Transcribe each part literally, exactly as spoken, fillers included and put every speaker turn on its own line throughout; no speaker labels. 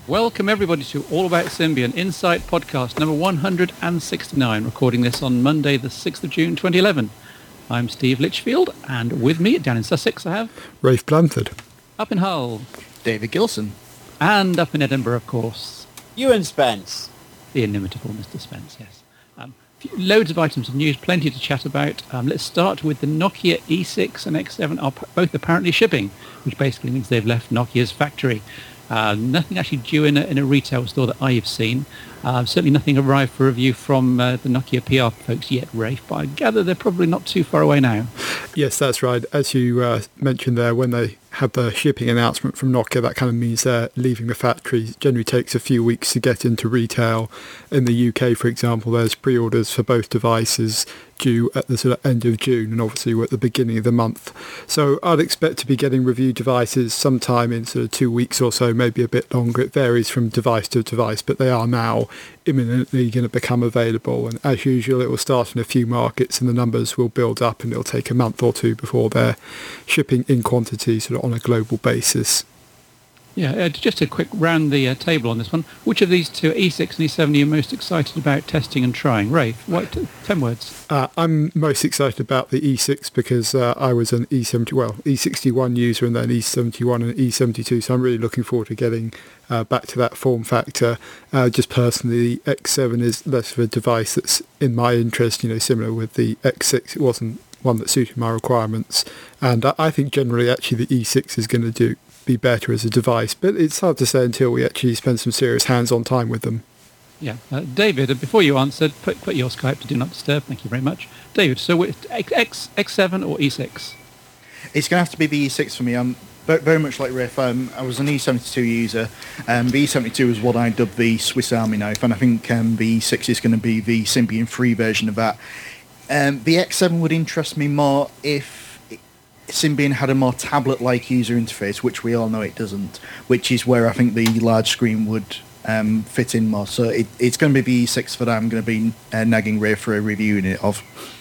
Welcome everybody to All About Symbian Insight Podcast number one hundred sixty-nine, recording this on Monday the sixth of June twenty eleven. I'm Steve Litchfield, and with me down in Sussex I have
Rafe Blanford.
Up in Hull,
David Gilson.
And up in Edinburgh, of course,
Ewan Spence.
The inimitable Mister Spence, yes. Um, loads of items of news, plenty to chat about. Um, let's start with the Nokia E six and X seven are p- both apparently shipping, which basically means they've left Nokia's factory. Uh, nothing actually due in a, in a retail store that I've seen. Uh, certainly nothing arrived for review from uh, the Nokia P R folks yet, Rafe, but I gather they're probably not too far away now.
Yes, that's right. As you uh, mentioned there, when they had the shipping announcement from Nokia, that kind of means they're leaving the factory. It generally takes a few weeks to get into retail. In the U K, for example, there's pre-orders for both devices due at the sort of end of June, and obviously we're at the beginning of the month. So I'd expect to be getting review devices sometime in sort of two weeks or so, maybe a bit longer. It varies from device to device, but they are now imminently going to become available. And as usual, it will start in a few markets and the numbers will build up, and it'll take a month or two before they're shipping in quantity sort of on a global basis.
Yeah, uh, just a quick round the uh, table on this one. Which of these two, E six and E seven, are you most excited about testing and trying? Rafe, what, ten words.
Uh, I'm most excited about the E six because uh, I was an E seventy, well, E sixty-one user and then E seventy-one and E seventy-two, so I'm really looking forward to getting uh, back to that form factor. Uh, just personally, the X seven is less of a device that's in my interest, you know, similar with the X six. It wasn't one that suited my requirements, and I, I think generally actually the E six is going to do be better as a device, but it's hard to say until we actually spend some serious hands-on time with them.
Yeah, uh, David, uh, before you answered, put, put your Skype to do not disturb. Thank you very much, David. So, with X X seven or E six?
It's going to have to be the E six for me. I'm very much like Riff. Um, I was an E seventy-two user. Um, the E seventy-two is what I dubbed the Swiss Army knife, and I think um, the E six is going to be the Symbian free version of that. Um, the X seven would interest me more if Symbian had a more tablet-like user interface, which we all know it doesn't, which is where I think the large screen would um, fit in more. So it, it's going to be the E six that I'm going to be uh, nagging Ray for a review in it of.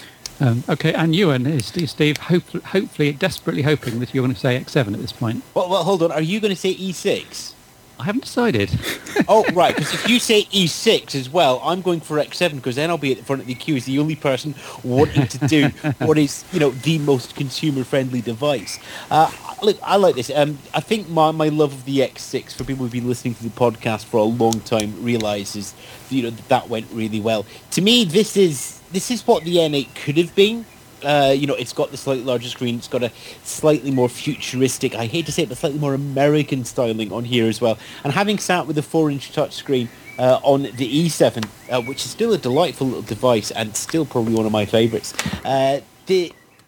Um, okay, and Ewan, is Steve, Steve hope, hopefully, desperately hoping that you're going to say X seven at this point.
Well, well, hold on. Are you going to say E six?
I haven't decided.
Oh, right, because if you say E six as well, I'm going for X seven, because then I'll be at the front of the queue as the only person wanting to do what is, you know, the most consumer-friendly device. Uh, look, I like this. Um, I think my, my love of the X six, for people who've been listening to the podcast for a long time, realises, you know, that, that went really well. To me, this is this is what the N eight could have been. Uh, you know, it's got the slightly larger screen. It's got a slightly more futuristic, I hate to say it, but slightly more American styling on here as well. And having sat with a four-inch touchscreen uh, on the E seven, uh, which is still a delightful little device and still probably one of my favourites, uh, the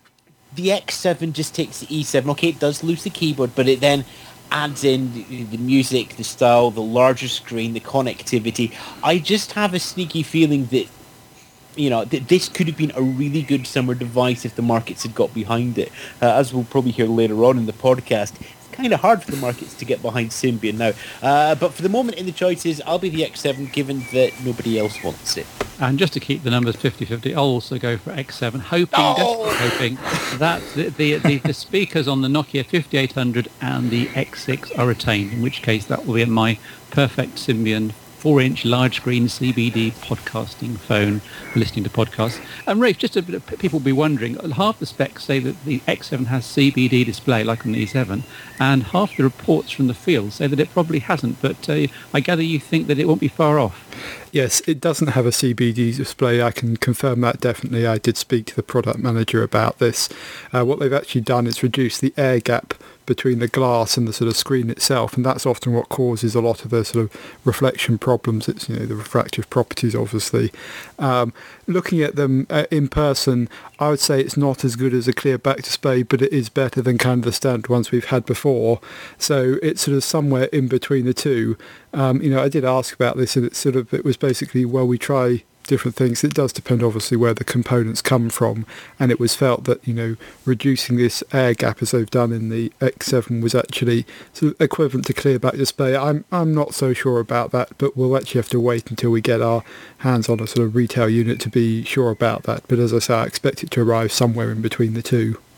the X seven just takes the E seven. Okay, it does lose the keyboard, but it then adds in the, the music, the style, the larger screen, the connectivity. I just have a sneaky feeling that, you know, th- this could have been a really good summer device if the markets had got behind it. Uh, as we'll probably hear later on in the podcast, it's kind of hard for the markets to get behind Symbian now. Uh, but for the moment in the choices, I'll be the X seven, given that nobody else wants it.
And just to keep the numbers fifty-fifty, I'll also go for X seven, hoping,
Oh!
desperately hoping, that the, the, the, the speakers on the Nokia fifty-eight hundred and the X six are retained, in which case that will be my perfect Symbian four-inch large-screen C B D podcasting phone for listening to podcasts. And Rafe, just a bit of, people will be wondering, half the specs say that the X seven has C B D display like on the E seven, and half the reports from the field say that it probably hasn't, but uh, I gather you think that it won't be far off.
Yes, it doesn't have a C B D display. I can confirm that definitely. I did speak to the product manager about this. Uh, what they've actually done is reduce the air gap between the glass and the sort of screen itself, and that's often what causes a lot of the sort of reflection problems. It's, you know, the refractive properties, obviously. Um, looking at them uh, in person, I would say it's not as good as a clear back display, but it is better than kind of the standard ones we've had before. So it's sort of somewhere in between the two. Um, you know, I did ask about this, and it's sort of, it was basically, well, we try different things. It does depend obviously where the components come from, and it was felt that, you know, reducing this air gap as they've done in the X seven was actually sort of equivalent to clear back display. I'm I'm not so sure about that, but we'll actually have to wait until we get our hands on a sort of retail unit to be sure about that. But as I say, I expect it to arrive somewhere in between the two.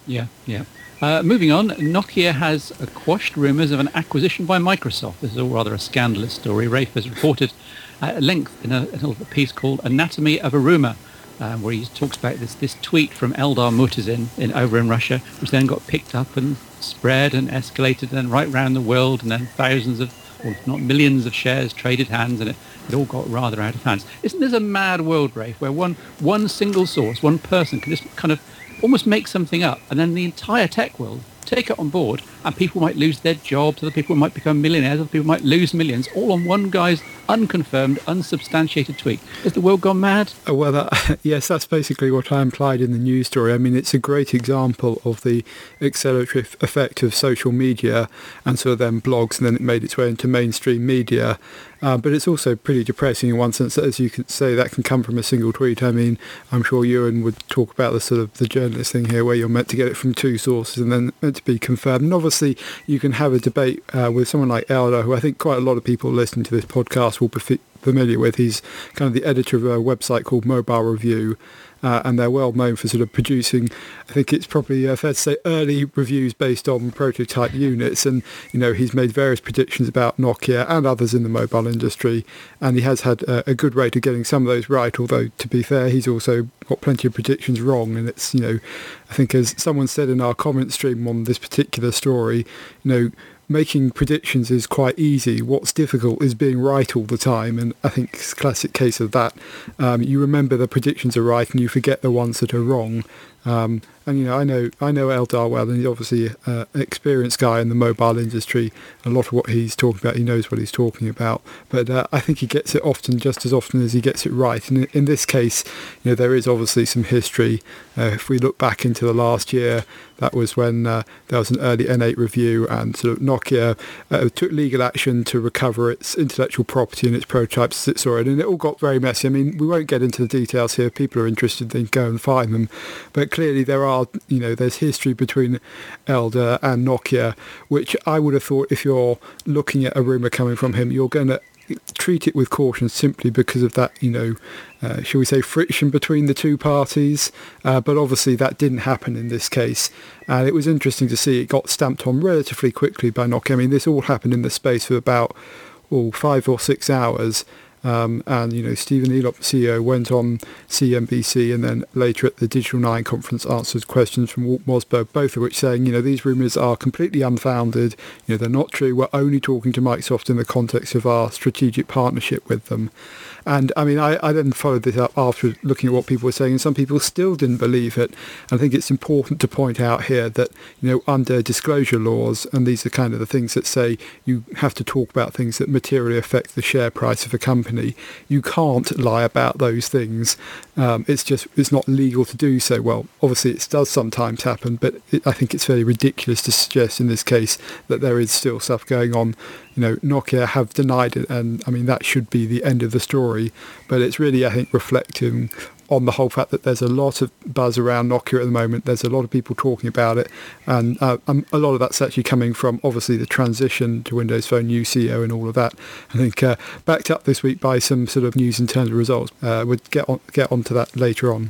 Yeah, yeah. Uh, moving on, Nokia has quashed rumours of an acquisition by Microsoft. This is all rather a scandalous story. Rafe has reported at length in a, in a piece called Anatomy of a Rumour, uh, where he talks about this, this tweet from Eldar Murtazin in, over in Russia, which then got picked up and spread and escalated and then right round the world, and then thousands of, or if not millions of shares traded hands, and it, it all got rather out of hands. Isn't this a mad world, Rafe, where one one single source, one person can just kind of almost make something up, and then the entire tech world take it on board, and people might lose their jobs, other people might become millionaires, other people might lose millions, all on one guy's unconfirmed, unsubstantiated tweet. Is the world gone mad?
Oh, well, that, yes, that's basically what I implied in the news story. I mean, it's a great example of the accelerative effect of social media and sort of then blogs, and then it made its way into mainstream media. Uh, but it's also pretty depressing in one sense that, as you could say, that can come from a single tweet. I mean, I'm sure Ewan would talk about the sort of the journalist thing here, where you're meant to get it from two sources and then meant to be confirmed. And obviously, you can have a debate uh, with someone like Eldar, who I think quite a lot of people listening to this podcast will be f- familiar with. He's kind of the editor of a website called Mobile Review. Uh, and they're well known for sort of producing, I think it's probably uh, fair to say, early reviews based on prototype units. And, you know, he's made various predictions about Nokia and others in the mobile industry. And he has had uh, a good rate of getting some of those right, although, to be fair, he's also got plenty of predictions wrong. And it's, you know, I think as someone said in our comment stream on this particular story, you know, making predictions is quite easy. What's difficult is being right all the time, and I think it's a classic case of that. Um, you remember the predictions are right, and you forget the ones that are wrong. Um, and you know, I know I know Eldar well, and he's obviously uh, an experienced guy in the mobile industry. A lot of what he's talking about, he knows what he's talking about. But uh, I think he gets it often, just as often as he gets it right. And in, in this case, you know, there is obviously some history. Uh, if we look back into the last year, that was when uh, there was an early N eight review, and sort of Nokia uh, took legal action to recover its intellectual property and its prototypes as it saw it, and it all got very messy. I mean, we won't get into the details here. If people are interested, they can go and find them. But clearly there are, you know, there's history between Eldar and Nokia, which I would have thought, if you're looking at a rumour coming from him, you're going to treat it with caution, simply because of that, you know, uh, shall we say, friction between the two parties. Uh, but obviously that didn't happen in this case. And it was interesting to see it got stamped on relatively quickly by Nokia. I mean, this all happened in the space of about oh, five or six hours. Um, and, you know, Stephen Elop, C E O, went on C N B C and then later at the Digital Nine conference answered questions from Walt Mossberg, both of which saying, you know, these rumours are completely unfounded. You know, they're not true. We're only talking to Microsoft in the context of our strategic partnership with them. And, I mean, I, I then followed this up after looking at what people were saying, and some people still didn't believe it. I think it's important to point out here that, you know, under disclosure laws, and these are kind of the things that say you have to talk about things that materially affect the share price of a company, you can't lie about those things. Um, it's just, it's not legal to do so. Well, obviously it does sometimes happen, but it, I think it's very ridiculous to suggest in this case that there is still stuff going on. You know, Nokia have denied it, and I mean, that should be the end of the story. But it's really, I think, reflecting on the whole fact that there's a lot of buzz around Nokia at the moment. There's a lot of people talking about it, and uh, um, a lot of that's actually coming from, obviously, the transition to Windows Phone, new C E O and all of that. I think uh, backed up this week by some sort of news in terms of results. Uh, we'll get on, get onto that later on.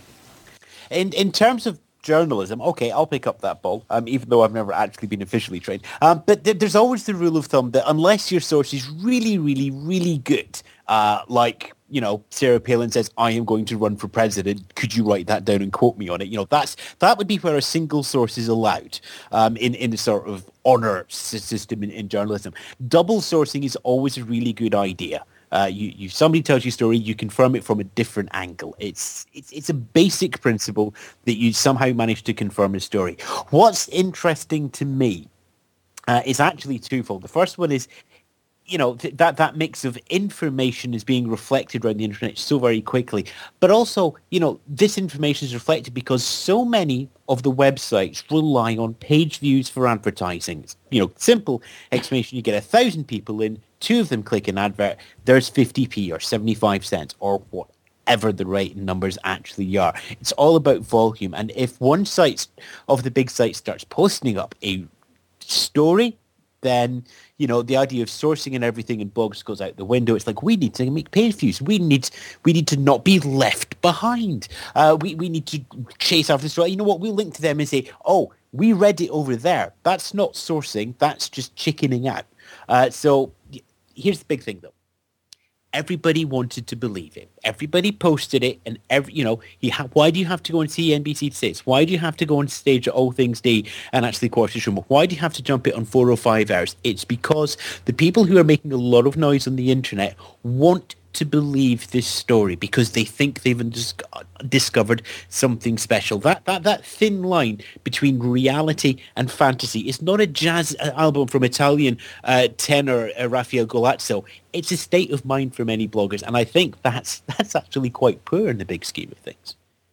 In in terms of journalism, okay, I'll pick up that ball, um, even though I've never actually been officially trained. Um, but th- there's always the rule of thumb that unless your source is really, really, really good, uh, like, you know, Sarah Palin says, I am going to run for president, could you write that down and quote me on it? You know, that's that would be where a single source is allowed um, in, in the sort of honour system in, in journalism. Double sourcing is always a really good idea. Uh, you, you, somebody tells you a story, you confirm it from a different angle. It's, it's, it's a basic principle that you somehow manage to confirm a story. What's interesting to me uh, is actually twofold. The first one is, you know, th- that, that mix of information is being reflected around the internet so very quickly. But also, you know, this information is reflected because so many of the websites rely on page views for advertising. You know, simple explanation, you get a thousand people in, two of them click an advert, there's fifty p or seventy-five cents or whatever the right numbers actually are. It's all about volume. And if one site of the big sites starts posting up a story, then, you know, the idea of sourcing and everything in blogs goes out the window. It's like, we need to make page views. We need we need to not be left behind. Uh, we, we need to chase after the story. You know what? We'll link to them and say, oh, We read it over there. That's not sourcing. That's just chickening out. Uh, so here's the big thing, though. Everybody wanted to believe it. Everybody posted it, and every you know, he ha- why do you have to go and see N B C six? Why do you have to go on stage at All Things Day and actually Quarters Room? Why do you have to jump it on four oh five hours? It's because the people who are making a lot of noise on the internet want to believe this story because they think they've dis- discovered something special. That that that thin line between reality and fantasy is not a jazz album from Italian uh, tenor uh, Rafael Golazzo. It's a state of mind for many bloggers, and I think that's that's actually quite poor in the big scheme of things.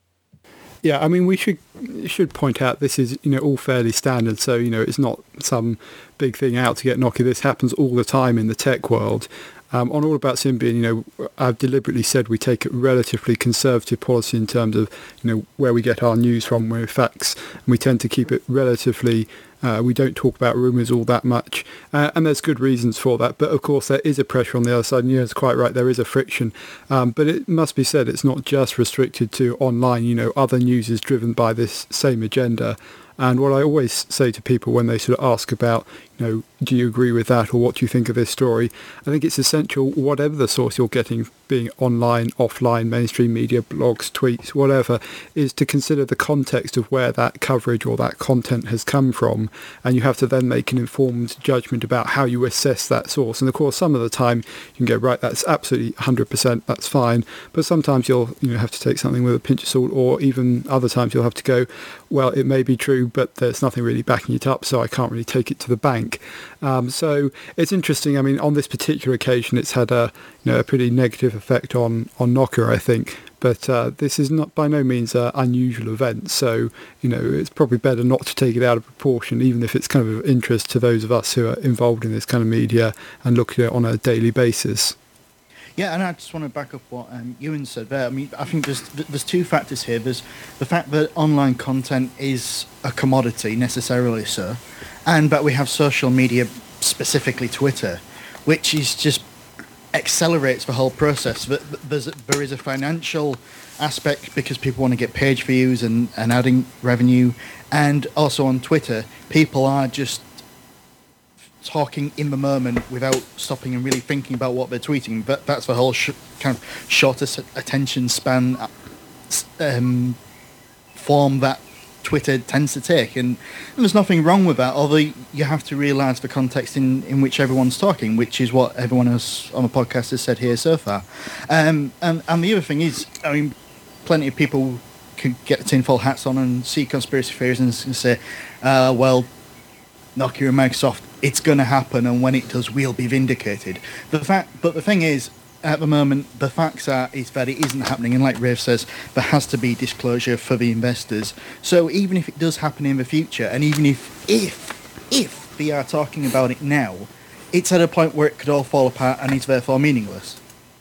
Yeah, I mean, we should should point out this is, you know, all fairly standard. So, you know, it's not some big thing out to get Nokia. This happens all the time in the tech world. Um, on All About Symbian, you know, I've deliberately said we take a relatively conservative policy in terms of, you know, where we get our news from, where facts, and we tend to keep it relatively. Uh, we don't talk about rumours all that much, uh, and there's good reasons for that. But of course, there is a pressure on the other side, and yeah, it's quite right. There is a friction, um, but it must be said it's not just restricted to online. You know, other news is driven by this same agenda. And what I always say to people when they sort of ask about, you know, do you agree with that or what do you think of this story? I think it's essential, whatever the source you're getting, being online, offline, mainstream media, blogs, tweets, whatever, is to consider the context of where that coverage or that content has come from. And you have to then make an informed judgment about how you assess that source. And of course, some of the time you can go, right, that's absolutely one hundred percent, that's fine. But sometimes you'll, you know, have to take something with a pinch of salt, or even other times you'll have to go, well, it may be true, but there's nothing really backing it up, so I can't really take it to the bank. Um, so it's interesting. I mean, on this particular occasion, it's had a, you know, a pretty negative effect on, on Nokia, I think. But uh, this is not by no means an unusual event. So, you know, it's probably better not to take it out of proportion, even if it's kind of of interest to those of us who are involved in this kind of media and look at it on a daily basis.
Yeah, and I just want to back up what um, Ewan said there. I mean, I think there's there's two factors here. There's the fact that online content is a commodity, necessarily so, and that we have social media, specifically Twitter, which is just accelerates the whole process. That there's there is a financial aspect because people want to get page views and, and adding revenue, and also on Twitter, people are just talking in the moment without stopping and really thinking about what they're tweeting. But that's the whole sh- kind of shortest attention span um, form that Twitter tends to take, and, and there's nothing wrong with that, although you have to realise the context in, in which everyone's talking, which is what everyone else on the podcast has said here so far. Um, and, and the other thing is, I mean, plenty of people can get tinfoil hats on and see conspiracy theories and say, uh, well, Nokia and Microsoft, it's going to happen, and when it does, we'll be vindicated. The fact, but the thing is, at the moment, the facts are is that it isn't happening, and like Rafe says, there has to be disclosure for the investors. So even if it does happen in the future, and even if if if they are talking about it now, it's at a point where it could all fall apart and is therefore meaningless.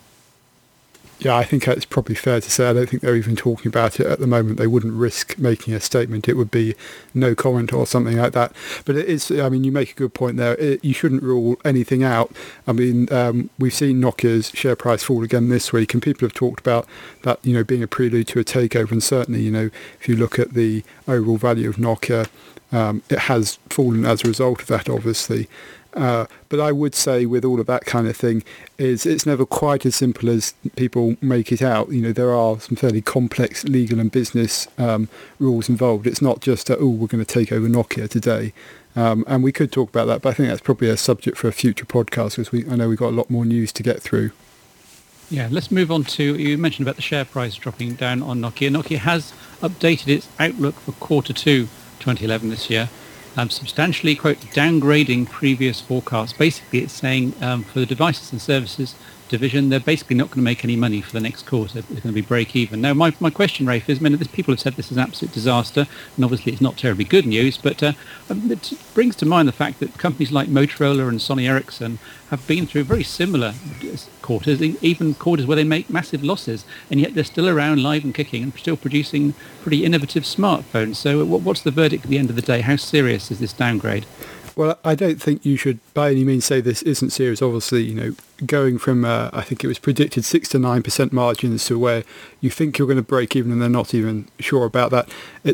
Yeah, I think it's probably fair to say I don't think they're even talking about it at the moment. They wouldn't risk making a statement. It would be no comment or something like that. But it is, I mean, you make a good point there. It, you shouldn't rule anything out. I mean, um, we've seen Nokia's share price fall again this week, and people have talked about that, you know, being a prelude to a takeover. And certainly, you know, if you look at the overall value of Nokia, um, it has fallen as a result of that, obviously. Uh, but I would say with all of that kind of thing is it's never quite as simple as people make it out. You know, there are some fairly complex legal and business um, rules involved. It's not just, uh, oh, we're going to take over Nokia today. Um, and we could talk about that, but I think that's probably a subject for a future podcast because we, I know we've got a lot more news to get through.
Yeah, let's move on to, you mentioned about the share price dropping down on Nokia. Nokia has updated its outlook for quarter two twenty eleven this year. Um, substantially, quote, downgrading previous forecasts. Basically, it's saying um, for the devices and services division, they're basically not going to make any money for the next quarter. It's going to be break even. Now, my, my question, Rafe, is, I mean, people have said this is an absolute disaster, and obviously it's not terribly good news, but uh, it brings to mind the fact that companies like Motorola and Sony Ericsson have been through very similar quarters, even quarters where they make massive losses, and yet they're still around live and kicking and still producing pretty innovative smartphones. So what's the verdict at the end of the day? How serious is this downgrade?
Well, I don't think you should by any means say this isn't serious. Obviously, you know, going from, uh, I think it was predicted six to nine percent margins to where you think you're going to break even and they're not even sure about that. It's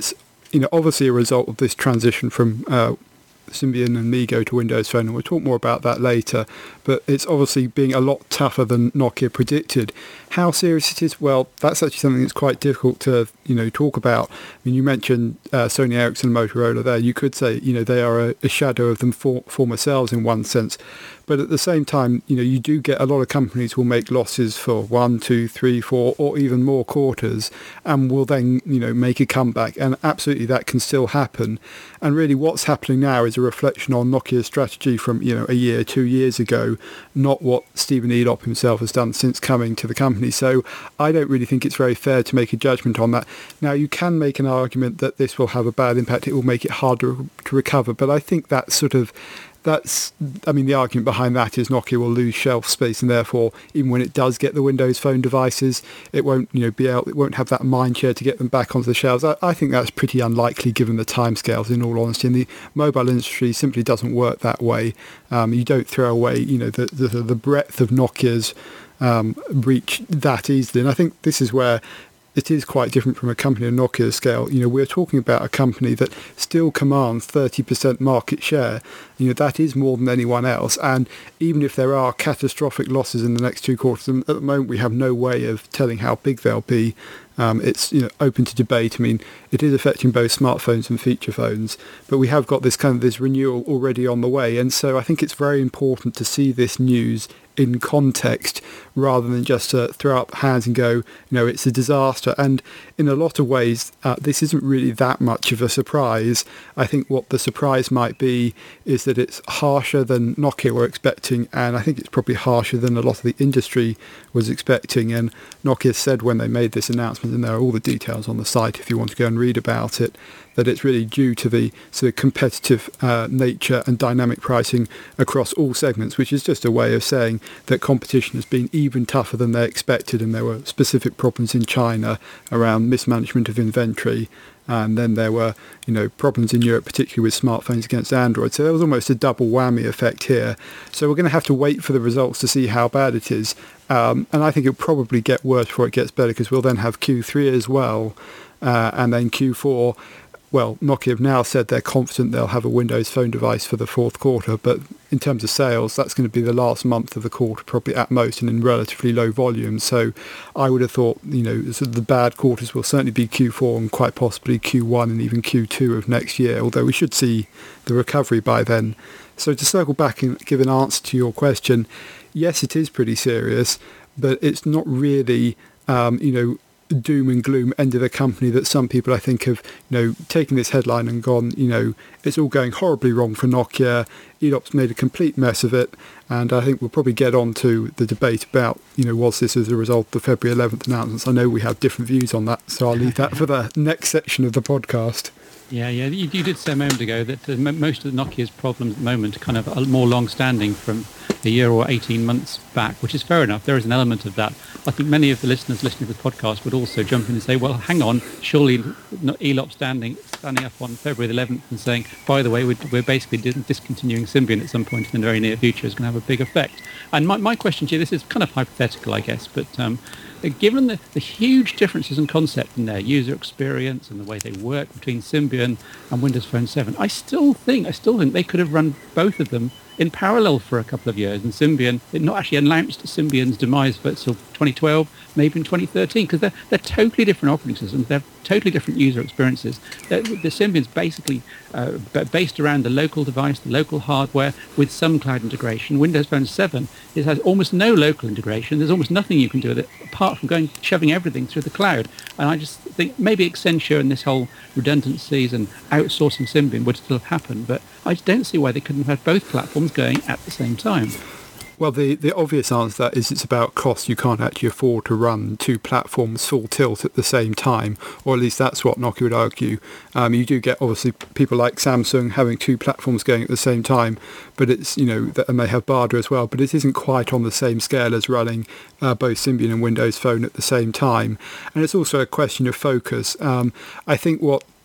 you know, obviously a result of this transition from uh, Symbian and MeeGo to Windows Phone, and we'll talk more about that later, but it's obviously being a lot tougher than Nokia predicted. How serious it is? Well, that's actually something that's quite difficult to, you know, talk about. I mean, you mentioned uh, Sony Ericsson and Motorola there. You could say, you know, they are a, a shadow of them for, former selves in one sense. But at the same time, you know, you do get a lot of companies will make losses for one, two, three, four, or even more quarters, and will then, you know, make a comeback. And absolutely, that can still happen. And really, what's happening now is a reflection on Nokia's strategy from, you know, a year, two years ago, not what Stephen Elop himself has done since coming to the company. So I don't really think it's very fair to make a judgment on that. Now, you can make an argument that this will have a bad impact. It will make it harder to recover. But I think that's sort of That's, I mean, the argument behind that is Nokia will lose shelf space, and therefore, even when it does get the Windows Phone devices, it won't, you know, be able, it won't have that mind share to get them back onto the shelves. I, I think that's pretty unlikely given the timescales, in all honesty. And the mobile industry simply doesn't work that way. Um, you don't throw away, you know, the the, the breadth of Nokia's um, reach that easily. And I think this is where it is quite different from a company of Nokia's scale. You know, we're talking about a company that still commands thirty percent market share. You know, that is more than anyone else. And even if there are catastrophic losses in the next two quarters, and at the moment we have no way of telling how big they'll be. Um, it's, you know, open to debate. I mean, it is affecting both smartphones and feature phones, but we have got this kind of this renewal already on the way. And so I think it's very important to see this news in context rather than just uh, throw up hands and go, you know, it's a disaster. And in a lot of ways, uh, this isn't really that much of a surprise. I think what the surprise might be is that it's harsher than Nokia were expecting, and I think it's probably harsher than a lot of the industry was expecting. And Nokia said when they made this announcement, and there are all the details on the site if you want to go and read about it, that it's really due to the sort of competitive uh, nature and dynamic pricing across all segments, which is just a way of saying that competition has been even tougher than they expected, and there were specific problems in China around mismanagement of inventory, and then there were, you know, problems in Europe, particularly with smartphones against Android. So there was almost a double whammy effect here. So we're going to have to wait for the results to see how bad it is, um, and I think it'll probably get worse before it gets better, because we'll then have Q three as well, uh, and then Q four. Well, Nokia have now said they're confident they'll have a Windows Phone device for the fourth quarter, but in terms of sales, that's going to be the last month of the quarter, probably at most, and in relatively low volume. So I would have thought, you know, sort of the bad quarters will certainly be Q four and quite possibly Q one and even Q two of next year, although we should see the recovery by then. So to circle back and give an answer to your question, yes, it is pretty serious, but it's not really, um, you know, doom and gloom end of the company that some people I think have, you know, taken this headline and gone, you know, it's all going horribly wrong for Nokia. Elop's made a complete mess of it, and I think we'll probably get on to the debate about, you know, was this as a result of the February eleventh announcements. I know we have different views on that, so I'll leave that for the next section of the podcast.
Yeah, yeah, you, you did say a moment ago that uh, m- most of Nokia's problems at the moment are kind of are more long-standing from a year or eighteen months back, which is fair enough. There is an element of that. I think many of the listeners listening to the podcast would also jump in and say, well, hang on, surely not Elop standing standing up on February the eleventh and saying, by the way, we're, we're basically dis- discontinuing Symbian at some point in the very near future is going to have a big effect. And my, my question to you, this is kind of hypothetical, I guess, but um, given the, the huge differences in concept in their user experience and the way they work between Symbian and Windows Phone seven, I still think, I still think they could have run both of them in parallel for a couple of years, and Symbian, it not actually announced Symbian's demise for until twenty twelve, maybe in twenty thirteen, because they're, they're totally different operating systems, they're totally different user experiences. They're, the Symbian's basically uh, based around the local device, the local hardware, with some cloud integration. Windows Phone seven, it has almost no local integration. There's almost nothing you can do with it, apart from going shoving everything through the cloud. And I just think maybe Accenture and this whole redundancies and outsourcing Symbian would still happen, but I just don't see why they couldn't have both platforms going at the same time.
Well, the, the obvious answer to that is it's about cost. You can't actually afford to run two platforms full tilt at the same time, or at least that's what Nokia would argue. Um, you do get, obviously, people like Samsung having two platforms going at the same time, but it's, you know, and they have Bada as well, but it isn't quite on the same scale as running uh, both Symbian and Windows Phone at the same time. And it's also a question of focus. Um, I think what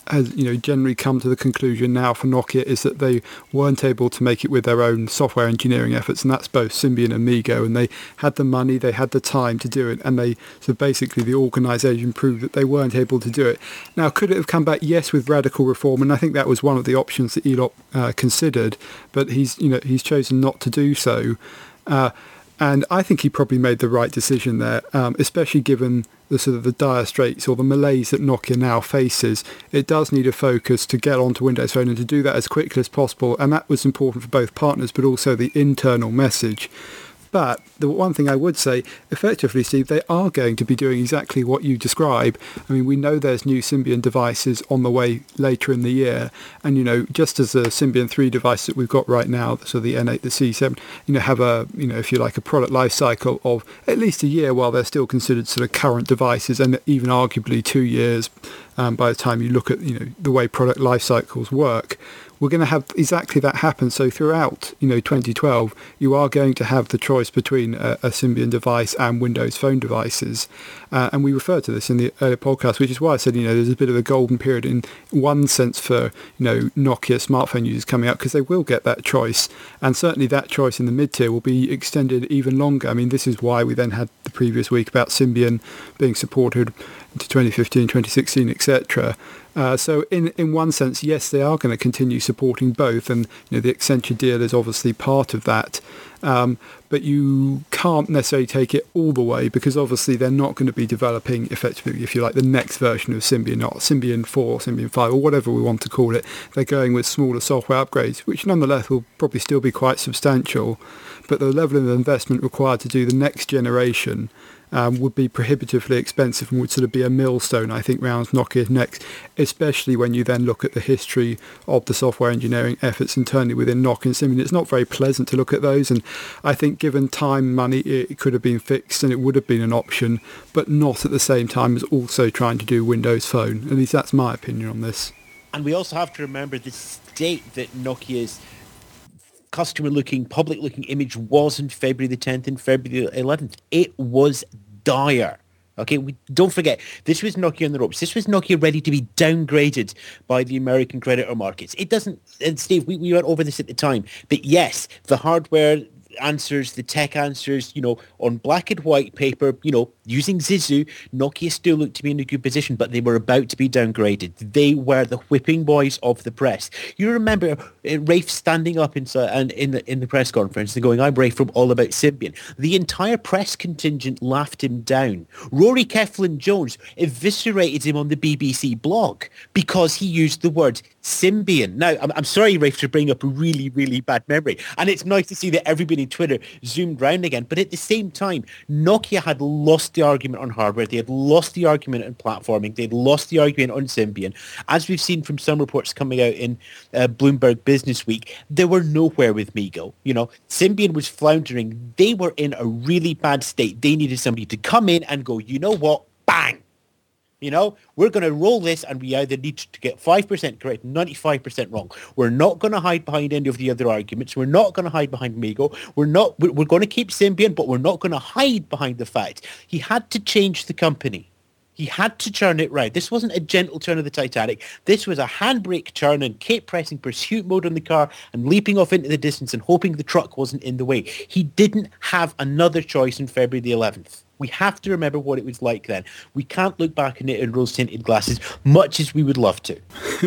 has, you know, generally come to the conclusion now for Nokia is that they weren't able to make it with their own software engineering efforts, and that's both Symbian and MeeGo, and they had the money, they had the time to do it, and they so basically the organisation proved that they weren't able to do it. Now, could it have come back? Yes, with radical reform, and I think that was one of the options that Elop uh, considered, but he's, you know, he's chosen not to do so. Uh, And I think he probably made the right decision there, um, especially given the sort of the dire straits or the malaise that Nokia now faces. It does need a focus to get onto Windows Phone and to do that as quickly as possible. And that was important for both partners, but also the internal message. But the one thing I would say, effectively, Steve, they are going to be doing exactly what you describe. I mean, we know there's new Symbian devices on the way later in the year. And, you know, just as the Symbian three device that we've got right now, so the N eight, the C seven, you know, have a, you know, if you like, a product life cycle of at least a year while they're still considered sort of current devices, and even arguably two years um, by the time you look at, you know, the way product life cycles work. We're going to have exactly that happen. So throughout, you know, twenty twelve, you are going to have the choice between a, a Symbian device and Windows Phone devices. Uh, and we referred to this in the earlier podcast, which is why I said, you know, there's a bit of a golden period in one sense for, you know, Nokia smartphone users coming out, because they will get that choice. And certainly that choice in the mid-tier will be extended even longer. I mean, this is why we then had the previous week about Symbian being supported into twenty fifteen, twenty sixteen, et cetera. Uh, so in, in one sense, yes, they are going to continue supporting both, and you know the Accenture deal is obviously part of that. Um, but you can't necessarily take it all the way, because obviously they're not going to be developing effectively, if you like, the next version of Symbian, not Symbian four, Symbian five, or whatever we want to call it. They're going with smaller software upgrades, which nonetheless will probably still be quite substantial. But the level of investment required to do the next generation Um, would be prohibitively expensive and would sort of be a millstone, I think, round Nokia's neck, especially when you then look at the history of the software engineering efforts internally within Nokia and Symbian. It's not very pleasant to look at those, and I think given time, money, it could have been fixed and it would have been an option, but not at the same time as also trying to do Windows Phone. At least that's my opinion on this.
And we also have to remember the state that Nokia's customer-looking, public-looking image was on February the tenth and February the eleventh. It was dire. Okay, we don't forget, this was Nokia on the ropes. This was Nokia ready to be downgraded by the American creditor markets. It doesn't, and Steve, we, we went over this at the time, but yes, the hardware answers, the tech answers, you know, on black and white paper, you know, using Zizu, Nokia still looked to be in a good position, but they were about to be downgraded. They were the whipping boys of the press. You remember uh, Rafe standing up in, uh, and in the in the press conference and going, "I'm Rafe from All About Symbian." The entire press contingent laughed him down. Rory Keflin-Jones eviscerated him on the B B C blog because he used the word Symbian. Now, I'm, I'm sorry, Rafe, to bring up a really, really bad memory. And it's nice to see that everybody on Twitter zoomed round again. But at the same time, Nokia had lost the argument on hardware. They had lost the argument on platforming. They had lost the argument on Symbian. As we've seen from some reports coming out in uh, Bloomberg Business Week, they were nowhere with MeeGo. You know, Symbian was floundering. They were in a really bad state. They needed somebody to come in and go, you know what, bang. You know, we're going to roll this, and we either need to get five percent correct, ninety-five percent wrong. We're not going to hide behind any of the other arguments. We're not going to hide behind MeeGo. We're not. We're, we're going to keep Symbian, but we're not going to hide behind the fact he had to change the company. He had to turn it right. This wasn't a gentle turn of the Titanic. This was a handbrake turn and Kate pressing pursuit mode on the car and leaping off into the distance and hoping the truck wasn't in the way. He didn't have another choice on February the eleventh. We have to remember what it was like then. We can't look back on it in rose-tinted glasses, much as we would love to.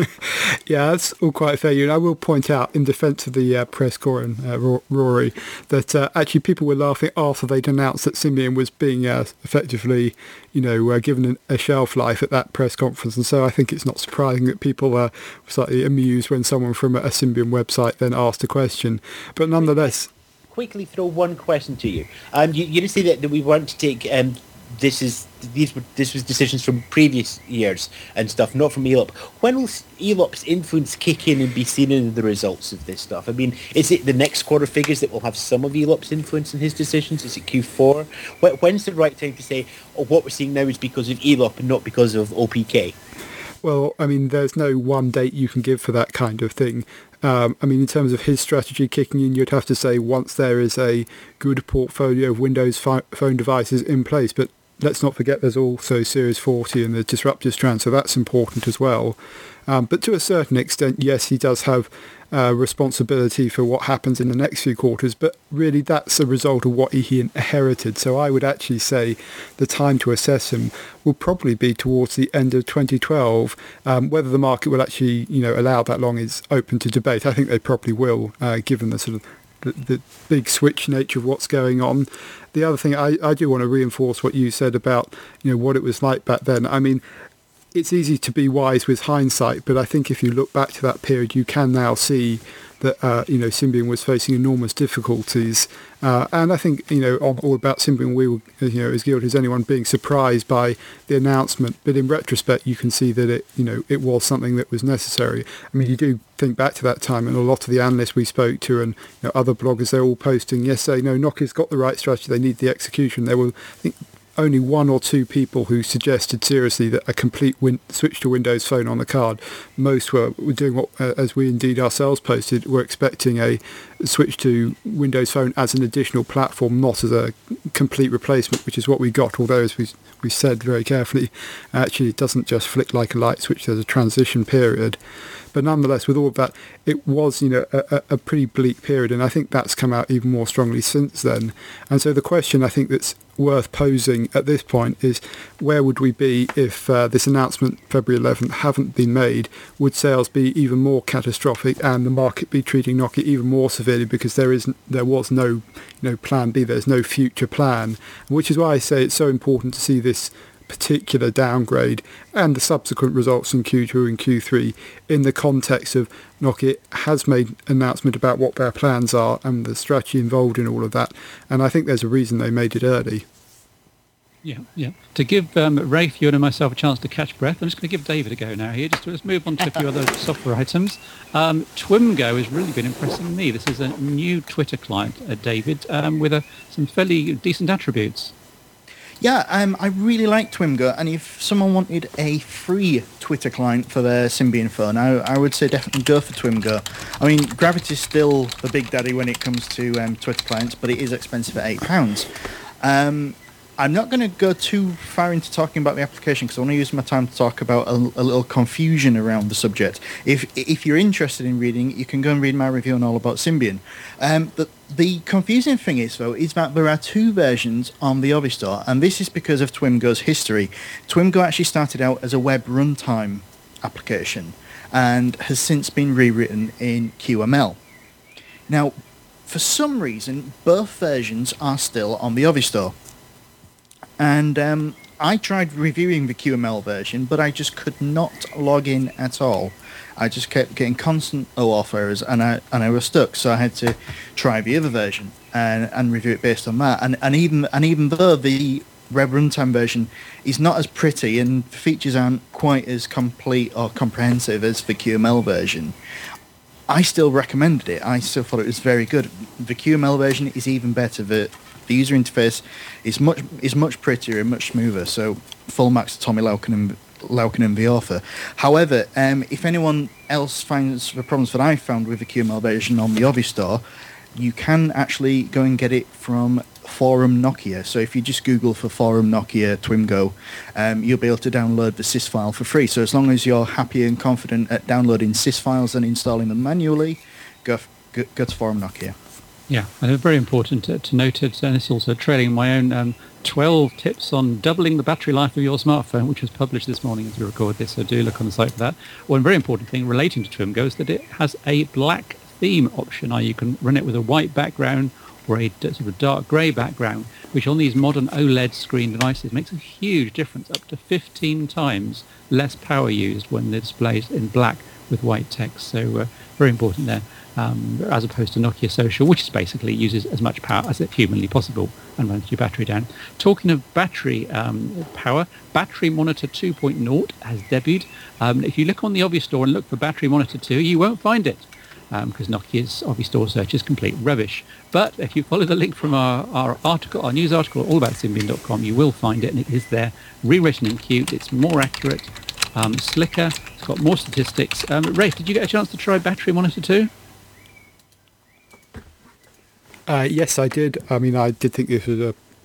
Yeah, that's all quite fair. And I will point out, in defence of the uh, press corps and uh, Rory, that uh, actually people were laughing after they'd announced that Symbian was being uh, effectively, you know, uh, given an, a shelf life at that press conference. And so I think it's not surprising that people uh, were slightly amused when someone from a Symbian website then asked a question. But nonetheless...
quickly throw one question to you. Um, you, you did say that, that we weren't to take um, this is these were this was decisions from previous years and stuff, not from Elop. When will Elop's influence kick in and be seen in the results of this stuff? I mean, is it the next quarter figures that will have some of Elop's influence in his decisions? Is it Q four? When's the right time to say, oh, what we're seeing now is because of Elop and not because of O P K?
Well, I mean, there's no one date you can give for that kind of thing. Um, I mean, in terms of his strategy kicking in, you'd have to say once there is a good portfolio of Windows fi- phone devices in place. But let's not forget there's also Series forty and the disruptor strand, so that's important as well. Um, but to a certain extent, yes, he does have uh, responsibility for what happens in the next few quarters, but really that's a result of what he inherited. So I would actually say the time to assess him will probably be towards the end of twenty twelve. Um, whether the market will actually, you know, allow that long is open to debate. I think they probably will, uh, given the sort of the, the big switch nature of what's going on. The other thing, I, I do want to reinforce what you said about, you know, what it was like back then. I mean, it's easy to be wise with hindsight, but I think if you look back to that period, you can now see that, uh, you know, Symbian was facing enormous difficulties. Uh, and I think, you know, on All About Symbian, we were, you know, as guilty as anyone being surprised by the announcement. But in retrospect, you can see that it, you know, it was something that was necessary. I mean, you do think back to that time, and a lot of the analysts we spoke to and, you know, other bloggers, they're all posting, yes, they know Nokia's got the right strategy, they need the execution. There were, I think, only one or two people who suggested seriously that a complete win- switch to Windows Phone on the card. Most were, were doing what, uh, as we indeed ourselves posted, were expecting a switch to Windows Phone as an additional platform, not as a complete replacement, which is what we got. Although, as we we said very carefully, actually it doesn't just flick like a light switch. There's a transition period. But nonetheless, with all of that, it was, you know, a, a pretty bleak period, and I think that's come out even more strongly since then. And so the question I think that's worth posing at this point is, where would we be if uh, this announcement February eleventh hadn't been made? Would sales be even more catastrophic and the market be treating Nokia even more severely because there isn't, there was no, you know, plan B, there's no future plan, which is why I say it's so important to see this particular downgrade and the subsequent results in Q two and Q three in the context of Nokia has made an announcement about what their plans are and the strategy involved in all of that, and I think there's a reason they made it early.
Yeah, yeah. To give um, Rafe, you and myself a chance to catch breath, I'm just going to give David a go now here. Just let's move on to a few other software items. Um, Twimgo has really been impressing me. This is a new Twitter client, uh, David, um, with a, some fairly decent attributes.
Yeah, um, I really like Twimgo, and if someone wanted a free Twitter client for their Symbian phone, I, I would say definitely go for Twimgo. I mean, Gravity's still the big daddy when it comes to um, Twitter clients, but it is expensive at eight pounds. Um, I'm not going to go too far into talking about the application because I want to use my time to talk about a, a little confusion around the subject. If if you're interested in reading, you can go and read my review on All About Symbian. Um, the, the confusing thing is, though, is that there are two versions on the Ovi Store, and this is because of Twimgo's history. Twimgo actually started out as a web runtime application and has since been rewritten in Q M L. Now, for some reason, both versions are still on the Ovi Store. And um, I tried reviewing the Q M L version, but I just could not log in at all. I just kept getting constant O auth errors, and I and I was stuck. So I had to try the other version and, and review it based on that. And and even and even though the web runtime version is not as pretty and the features aren't quite as complete or comprehensive as the Q M L version, I still recommended it. I still thought it was very good. The Q M L version is even better. The The user interface is much is much prettier and much smoother. So full marks to Tommy Laukkanen, Laukkanen, the author. However, um, if anyone else finds the problems that I found with the Q M L version on the Ovi Store, you can actually go and get it from Forum Nokia. So if you just Google for Forum Nokia Twimgo, um, you'll be able to download the sys file for free. So as long as you're happy and confident at downloading sys files and installing them manually, go go, go to Forum Nokia.
Yeah, and very important to, to note it, and it's also trailing my own um, twelve tips on doubling the battery life of your smartphone, which was published this morning as we record this, so do look on the site for that. One very important thing relating to Twimgo is that it has a black theme option. Now you can run it with a white background or a sort of dark grey background, which on these modern OLED screen devices makes a huge difference, up to fifteen times less power used when the display is in black with white text. So uh, very important there. Um, as opposed to Nokia Social, which basically uses as much power as it humanly possible and runs your battery down. Talking of battery um, power, Battery Monitor two point oh has debuted. Um, if you look on the Ovi Store and look for Battery Monitor two, you won't find it because um, Nokia's Ovi Store search is complete rubbish. But if you follow the link from our, our article, our news article, all about Symbian dot com, you will find it, and it is there, rewritten in Qt. It's more accurate, um, slicker, it's got more statistics. Um, Rafe, did you get a chance to try Battery Monitor two?
Uh, yes, I did. I mean, I did think this was a,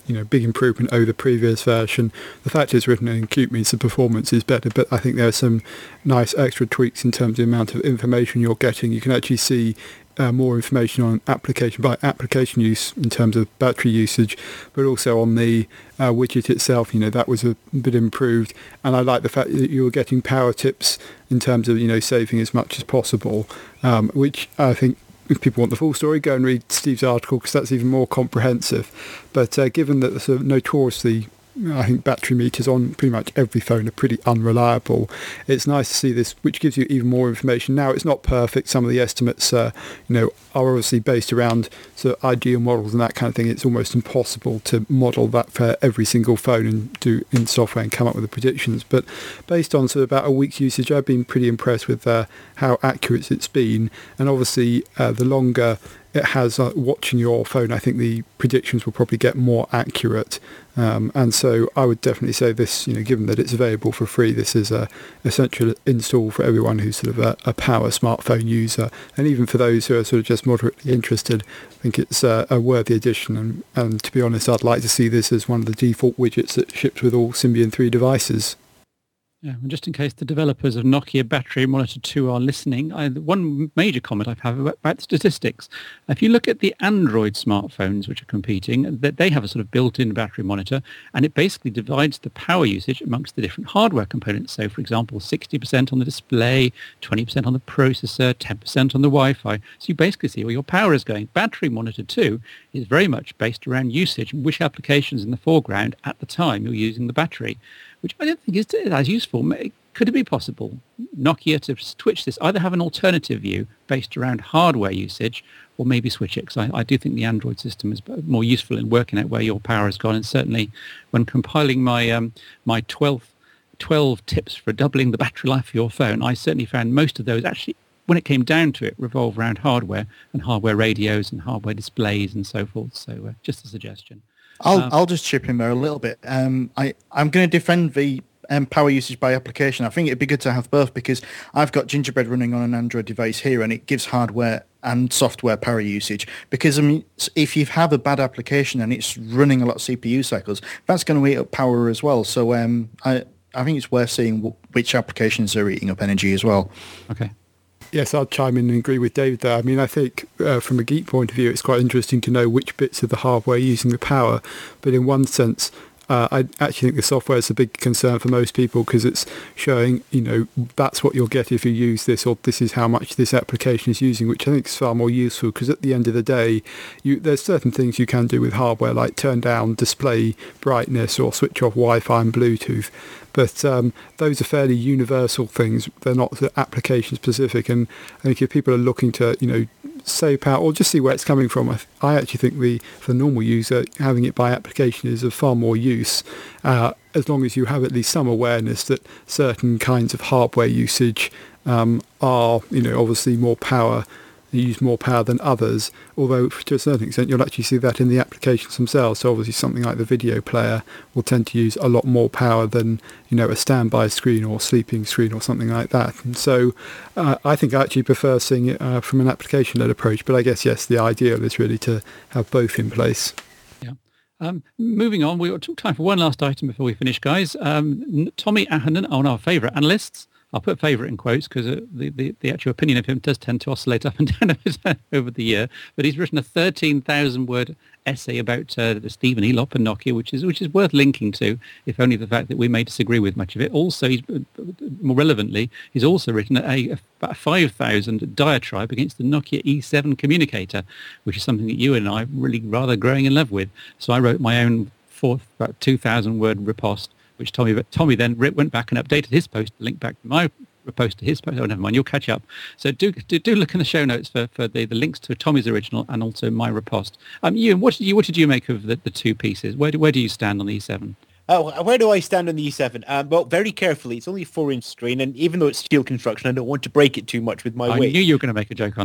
you know, big improvement over the previous version. The fact it's written in Qt means the performance is better, but I think there are some nice extra tweaks in terms of the amount of information you're getting. You can actually see Uh, more information on application by application use in terms of battery usage, but also on the uh, widget itself. You know, that was a bit improved, and I like the fact that you were getting power tips in terms of, you know, saving as much as possible, um, which I think if people want the full story, go and read Steve's article because that's even more comprehensive. But uh, given that the sort of notoriously, I think battery meters on pretty much every phone are pretty unreliable, it's nice to see this, which gives you even more information. Now, it's not perfect. Some of the estimates, uh, you know, are obviously based around sort of ideal models and that kind of thing. It's almost impossible to model that for every single phone and do in software and come up with the predictions. But based on sort of about a week's usage, I've been pretty impressed with uh, how accurate it's been. And obviously, uh, the longer it has uh, watching your phone, I think the predictions will probably get more accurate. Um, and so I would definitely say this, you know, given that it's available for free, this is a essential install for everyone who's sort of a, a power smartphone user. And even for those who are sort of just moderately interested, I think it's a, a worthy addition. And, and to be honest, I'd like to see this as one of the default widgets that ships with all Symbian three devices.
Yeah, and just in case the developers of Nokia Battery Monitor two are listening, I, one major comment I have about, about statistics. If you look at the Android smartphones which are competing, that they have a sort of built-in battery monitor, and it basically divides the power usage amongst the different hardware components. So, for example, sixty percent on the display, twenty percent on the processor, ten percent on the Wi-Fi. So you basically see where your power is going. Battery Monitor two is very much based around usage, which applications in the foreground at the time you're using the battery, which I don't think is as useful. Could it be possible, Nokia, to switch this, either have an alternative view based around hardware usage or maybe switch it? Because I, I do think the Android system is more useful in working out where your power has gone. And certainly when compiling my um, my twelve, twelve tips for doubling the battery life of your phone, I certainly found most of those actually, when it came down to it, revolve around hardware and hardware radios and hardware displays and so forth. So uh, just a suggestion.
I'll
Um,
I'll just chip in there a little bit. Um, I I'm going to defend the um, power usage by application. I think it'd be good to have both because I've got Gingerbread running on an Android device here, and it gives hardware and software power usage. Because I mean, if you have a bad application and it's running a lot of C P U cycles, that's going to eat up power as well. So um, I I think it's worth seeing w- which applications are eating up energy as well.
Okay.
Yes, I'll chime in and agree with David there. I mean, I think uh, from a geek point of view, it's quite interesting to know which bits of the hardware are using the power. But in one sense, uh, I actually think the software is a big concern for most people because it's showing, you know, that's what you'll get if you use this, or this is how much this application is using, which I think is far more useful because at the end of the day, you, there's certain things you can do with hardware, like turn down display brightness or switch off Wi-Fi and Bluetooth. But um, those are fairly universal things. They're not sort of application specific. And I think if people are looking to, you know, save power or just see where it's coming from, I, I actually think the for the normal user, having it by application is of far more use, uh, as long as you have at least some awareness that certain kinds of hardware usage um, are, you know, obviously more power, use more power than others, although to a certain extent you'll actually see that in the applications themselves. So obviously something like the video player will tend to use a lot more power than, you know, a standby screen or sleeping screen or something like that. And so uh, I think I actually prefer seeing it uh, from an application-led approach, but I guess, yes, the ideal is really to have both in place.
Yeah. Um, moving on, we've got time for one last item before we finish, guys. Um, Tommy Ahonen, one of our favourite analysts, I'll put favourite in quotes because uh, the, the, the actual opinion of him does tend to oscillate up and down over the year. But he's written a thirteen thousand word essay about uh, Stephen Elop and Nokia, which is which is worth linking to, if only the fact that we may disagree with much of it. Also, he's, more relevantly, he's also written a, a five thousand diatribe against the Nokia E seven communicator, which is something that you and I are really rather growing in love with. So I wrote my own fourth, about two thousand word riposte, which Tommy Tommy then went back and updated his post to link back to my post to his post. Oh, never mind, you'll catch up. So do do, do look in the show notes for, for the, the links to Tommy's original and also my riposte. Um, Ewan, what did you what did you make of the, the two pieces? Where do, where do you stand on the E seven?
Oh, where do I stand on the E seven? Um, well, very carefully. It's only a four-inch screen, and even though it's steel construction, I don't want to break it too much with my
I
weight.
knew you were going to make a joke on that.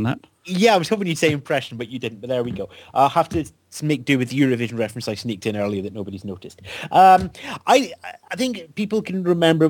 Yeah, I was hoping you'd say impression, but you didn't. But there we go. I'll have to make do with the Eurovision reference I sneaked in earlier that nobody's noticed. Um, I I think people can remember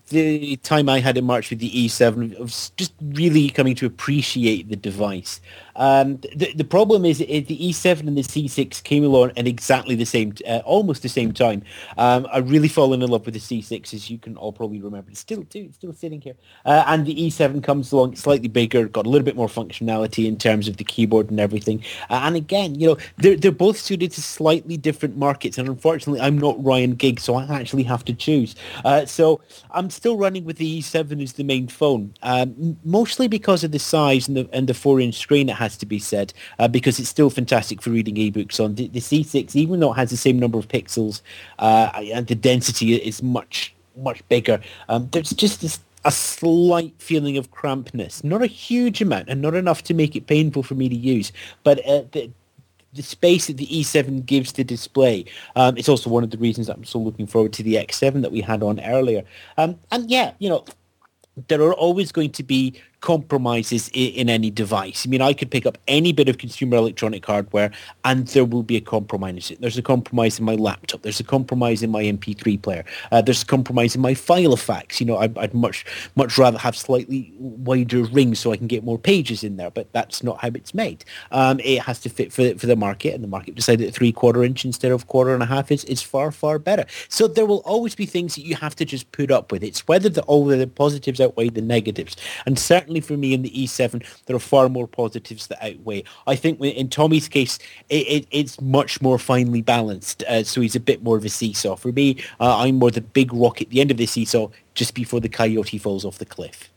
the time I had in March with the E seven of just really coming to appreciate the device. Um, the, the problem is, is the E seven and the C six came along at exactly the same, uh, almost the same time. Um, I really fallen in love with the C six, as you can all probably remember. It's still, it's still sitting here. Uh, and the E seven comes along slightly bigger, got a little bit more functionality in terms of the keyboard and everything. Uh, and again, you know, they're, they're both suited to slightly different markets. And unfortunately, I'm not Ryan Giggs, so I actually have to choose. Uh, so I'm still running with the E seven as the main phone, um, mostly because of the size and the, and the four-inch screen it has to be said, uh, because it's still fantastic for reading ebooks on. The, the C six, even though it has the same number of pixels uh, and the density is much, much bigger, um, there's just this a slight feeling of crampness. Not a huge amount and not enough to make it painful for me to use, but uh, the, the space that the E seven gives to display. Um, it's also one of the reasons that I'm so looking forward to the X seven that we had on earlier. Um, and yeah, you know, there are always going to be compromises in, in any device. I mean, I could pick up any bit of consumer electronic hardware and there will be a compromise. There's a compromise in my laptop. There's a compromise in my M P three player. Uh, there's a compromise in my Filofax. You know, I'd, I'd much much rather have slightly wider rings so I can get more pages in there, but that's not how it's made. Um, it has to fit for, for the market, and the market decided that three-quarter inch instead of quarter and a half is, is far, far better. So there will always be things that you have to just put up with. It's whether the, all the positives outweigh the negatives. And certainly for me in the E seven, there are far more positives that outweigh. I think in Tommy's case, it, it, it's much more finely balanced, uh, so he's a bit more of a seesaw. For me, uh, I'm more the big rock at the end of the seesaw just before the coyote falls off the cliff.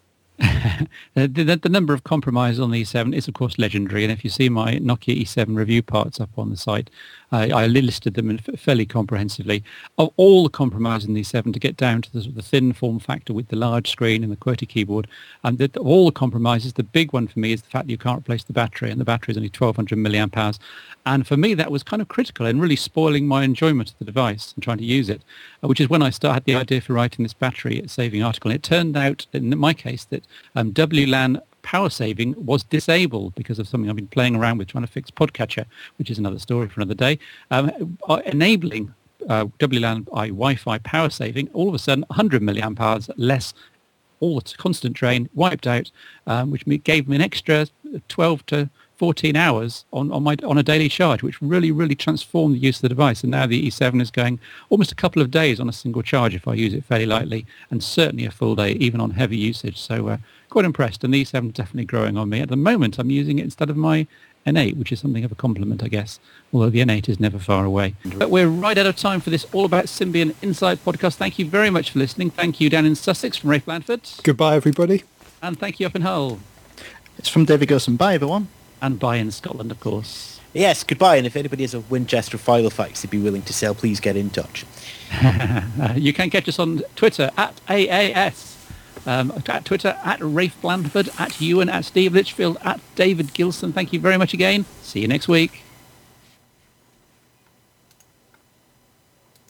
the, the, the number of compromises on the E seven is, of course, legendary. And if you see my Nokia E seven review parts up on the site, uh, I listed them in fairly comprehensively. Of all the compromises in the E seven, to get down to the, the thin form factor with the large screen and the QWERTY keyboard, and the, of all the compromises, the big one for me is the fact that you can't replace the battery, and the battery is only twelve hundred milliamp hours. And for me, that was kind of critical and really spoiling my enjoyment of the device and trying to use it, uh, which is when I started the idea for writing this battery-saving article. And it turned out, in my case, that um, W LAN power saving was disabled because of something I've been playing around with trying to fix Podcatcher, which is another story for another day, um, uh, enabling uh, W LAN Wi-Fi power saving, all of a sudden one hundred milliamp hours less, all the constant drain wiped out, um, which gave me an extra twelve to fourteen hours on, on my on a daily charge, which really, really transformed the use of the device. And now the E seven is going almost a couple of days on a single charge if I use it fairly lightly, and certainly a full day, even on heavy usage. So uh, quite impressed. And the E seven is definitely growing on me. At the moment, I'm using it instead of my N eight, which is something of a compliment, I guess, although the N eight is never far away. But we're right out of time for this All About Symbian Inside podcast. Thank you very much for listening. Thank you down in Sussex from Rafe Blandford.
Goodbye, everybody.
And thank you up in Hull.
It's from David Gerson. Bye, everyone.
And bye in Scotland, of course.
Yes, goodbye. And if anybody has a Winchester Filofax they'd be willing to sell, please get in touch.
uh, you can catch us on Twitter at A A S. Um, at Twitter at Rafe Blandford, at Ewan, at Steve Litchfield, at David Gilson. Thank you very much again. See you next week.